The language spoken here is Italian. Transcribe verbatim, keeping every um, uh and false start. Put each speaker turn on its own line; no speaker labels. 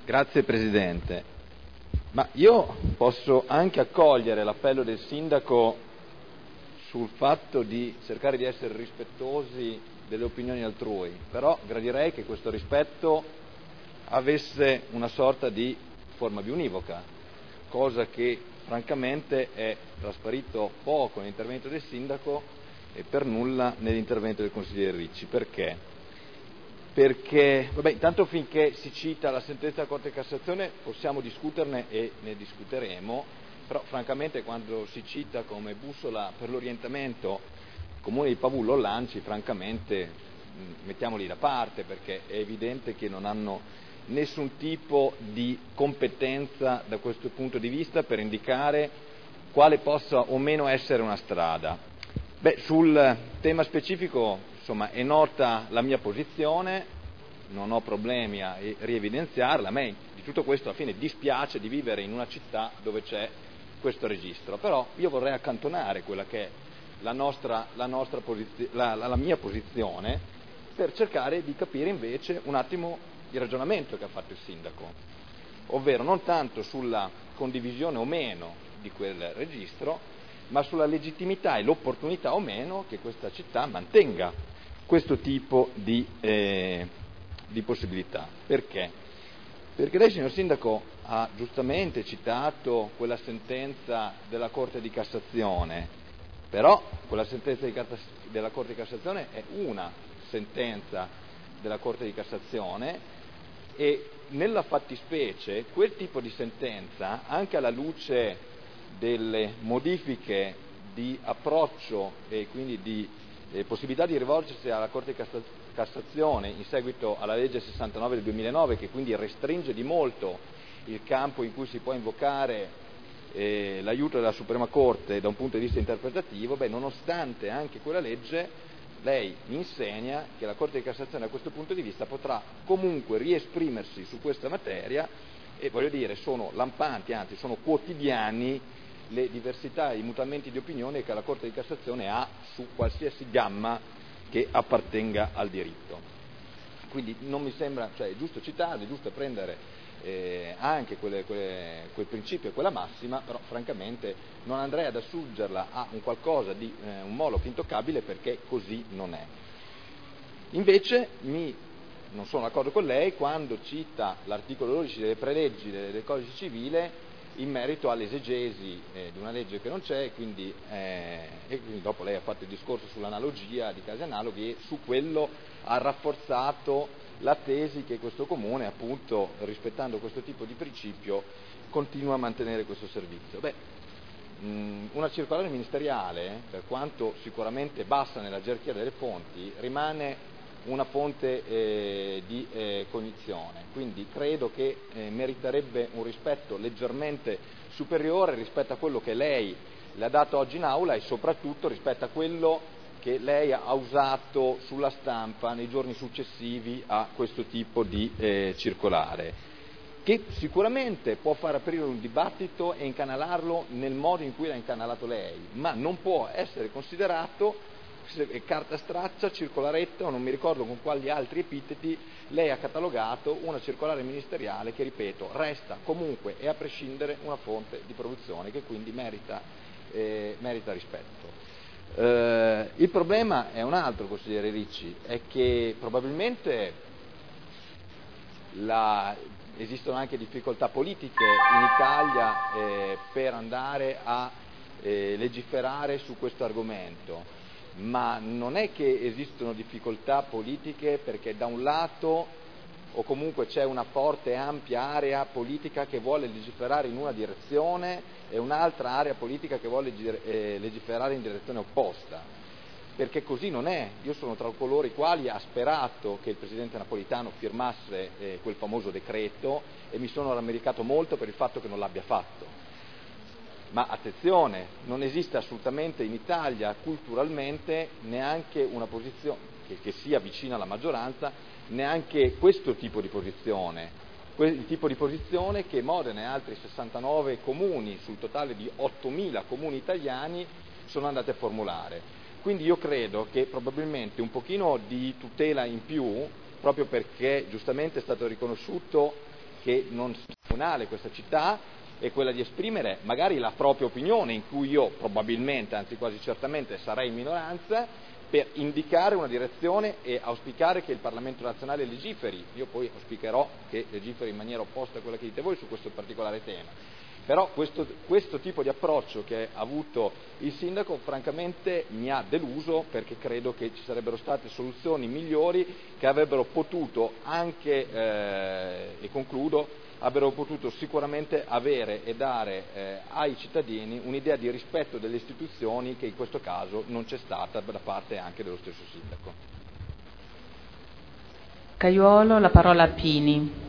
Grazie Presidente. Ma io posso anche accogliere l'appello del Sindaco sul fatto di cercare di essere rispettosi delle opinioni altrui, però gradirei che questo rispetto avesse una sorta di forma biunivoca, cosa che francamente è trasparito poco nell'intervento del Sindaco e per nulla nell'intervento del consigliere Ricci. Perché? Perché, vabbè, intanto finché si cita la sentenza della Corte di Cassazione possiamo discuterne e ne discuteremo, però francamente quando si cita come bussola per l'orientamento il Comune di Pavullo Lanci, francamente mh, mettiamoli da parte, perché è evidente che non hanno nessun tipo di competenza da questo punto di vista per indicare quale possa o meno essere una strada. Beh, sul tema specifico, insomma, è nota la mia posizione, non ho problemi a rievidenziarla. A me di tutto questo alla fine dispiace di vivere in una città dove c'è questo registro, però io vorrei accantonare quella che è la, nostra, la, nostra posizio, la, la, la mia posizione per cercare di capire invece un attimo il ragionamento che ha fatto il Sindaco, ovvero non tanto sulla condivisione o meno di quel registro, ma sulla legittimità e l'opportunità o meno che questa città mantenga questo tipo di, eh, di possibilità. Perché? Perché lei, signor Sindaco, ha giustamente citato quella sentenza della Corte di Cassazione, però quella sentenza di, della Corte di Cassazione è una sentenza della Corte di Cassazione e nella fattispecie quel tipo di sentenza, anche alla luce delle modifiche di approccio e quindi di eh, possibilità di rivolgersi alla Corte di Cassazione in seguito alla legge sessantanove del duemilanove, che quindi restringe di molto il campo in cui si può invocare eh, l'aiuto della Suprema Corte da un punto di vista interpretativo, beh, nonostante anche quella legge lei mi insegna che la Corte di Cassazione da questo punto di vista potrà comunque riesprimersi su questa materia e voglio dire sono lampanti, anzi sono quotidiani le diversità e i mutamenti di opinione che la Corte di Cassazione ha su qualsiasi gamma che appartenga al diritto. Quindi non mi sembra, cioè è giusto citarli, è giusto prendere eh, anche quelle, quelle, quel principio e quella massima, però francamente non andrei ad assurgerla a un qualcosa di eh, un moloch intoccabile, perché così non è. Invece mi, non sono d'accordo con lei quando cita l'articolo dodici delle preleggi del, del Codice Civile in merito all'esegesi eh, di una legge che non c'è e quindi, eh, e quindi dopo lei ha fatto il discorso sull'analogia di casi analoghi e su quello ha rafforzato la tesi che questo Comune, appunto, rispettando questo tipo di principio, continua a mantenere questo servizio. Beh, mh, una circolare ministeriale, per quanto sicuramente bassa nella gerarchia delle fonti, rimane una fonte eh, di eh, cognizione, quindi credo che eh, meriterebbe un rispetto leggermente superiore rispetto a quello che lei le ha dato oggi in aula e soprattutto rispetto a quello che lei ha usato sulla stampa nei giorni successivi a questo tipo di eh, circolare, che sicuramente può far aprire un dibattito e incanalarlo nel modo in cui l'ha incanalato lei, ma non può essere considerato carta straccia, circolaretta o non mi ricordo con quali altri epiteti lei ha catalogato una circolare ministeriale che, ripeto, resta comunque e a prescindere una fonte di produzione che quindi merita, eh, merita rispetto. Eh, il problema è un altro, consigliere Ricci, è che probabilmente la, esistono anche difficoltà politiche in Italia eh, per andare a eh, legiferare su questo argomento. Ma non è che esistono difficoltà politiche perché da un lato o comunque c'è una forte e ampia area politica che vuole legiferare in una direzione e un'altra area politica che vuole legiferare in direzione opposta, perché così non è. Io sono tra coloro i quali ha sperato che il Presidente Napolitano firmasse eh, quel famoso decreto e mi sono rammaricato molto per il fatto che non l'abbia fatto. Ma attenzione, non esiste assolutamente in Italia culturalmente neanche una posizione che, che sia vicina alla maggioranza, neanche questo tipo di posizione, il tipo di posizione che Modena e altri sessantanove comuni sul totale di ottomila comuni italiani sono andati a formulare. Quindi io credo che probabilmente un pochino di tutela in più, proprio perché giustamente è stato riconosciuto che non sia comunale questa città è quella di esprimere magari la propria opinione, in cui io probabilmente, anzi quasi certamente, sarei in minoranza, per indicare una direzione e auspicare che il Parlamento nazionale legiferi. Io poi auspicherò che legiferi in maniera opposta a quella che dite voi su questo particolare tema. Però questo, questo tipo di approccio che ha avuto il sindaco francamente mi ha deluso, perché credo che ci sarebbero state soluzioni migliori che avrebbero potuto anche, eh, e concludo, avrebbero potuto sicuramente avere e dare eh, ai cittadini un'idea di rispetto delle istituzioni che in questo caso non c'è stata da parte anche dello stesso sindaco.
Caiuolo, la parola a Pini.